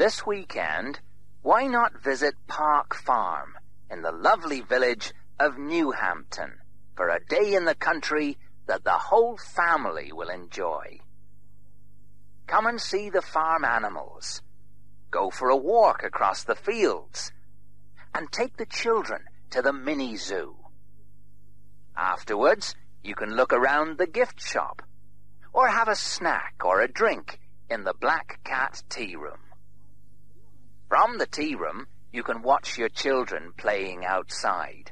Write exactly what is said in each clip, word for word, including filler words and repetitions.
This weekend, why not visit Park Farm in the lovely village of Newhampton for a day in the country that the whole family will enjoy? Come and see the farm animals, go for a walk across the fields, and take the children to the mini zoo. Afterwards, you can look around the gift shop, or have a snack or a drink in the Black Cat tea room. From the tea room, you can watch your children playing outside.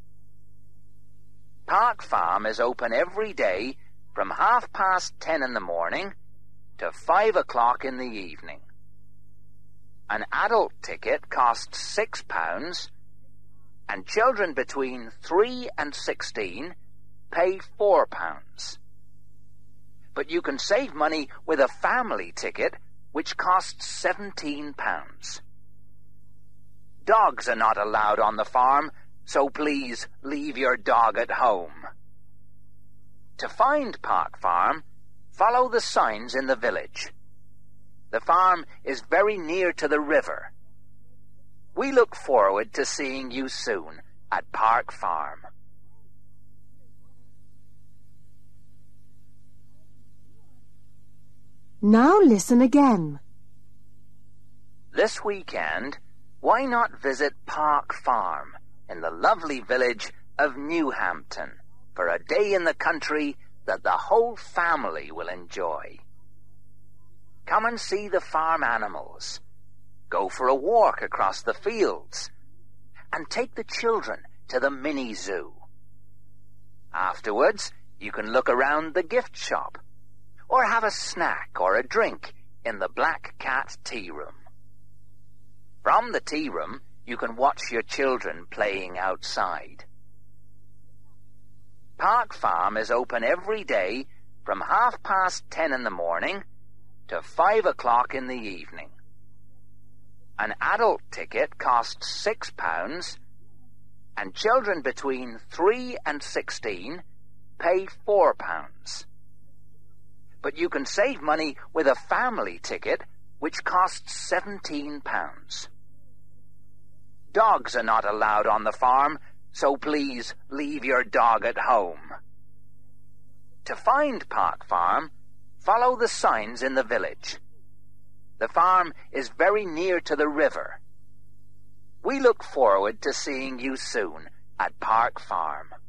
Park Farm is open every day from half past ten in the morning to five o'clock in the evening. An adult ticket costs six pounds, and children between three and sixteen pay four pounds. But you can save money with a family ticket, which costs seventeen pounds. Dogs are not allowed on the farm, so please leave your dog at home. To find Park Farm, follow the signs in the village. The farm is very near to the river. We look forward to seeing you soon at Park Farm. Now listen again. This weekend, why not visit Park Farm in the lovely village of Newhampton for a day in the country that the whole family will enjoy? Come and see the farm animals, go for a walk across the fields, and take the children to the mini zoo. Afterwards, you can look around the gift shop, or have a snack or a drink in the Black Cat tea room. From the tea room, you can watch your children playing outside. Park Farm is open every day from half past ten in the morning to five o'clock in the evening. An adult ticket costs six pounds, and children between three and sixteen pay four pounds. But you can save money with a family ticket, which costs seventeen pounds. Dogs are not allowed on the farm, so please leave your dog at home. To find Park Farm, follow the signs in the village. The farm is very near to the river. We look forward to seeing you soon at Park Farm.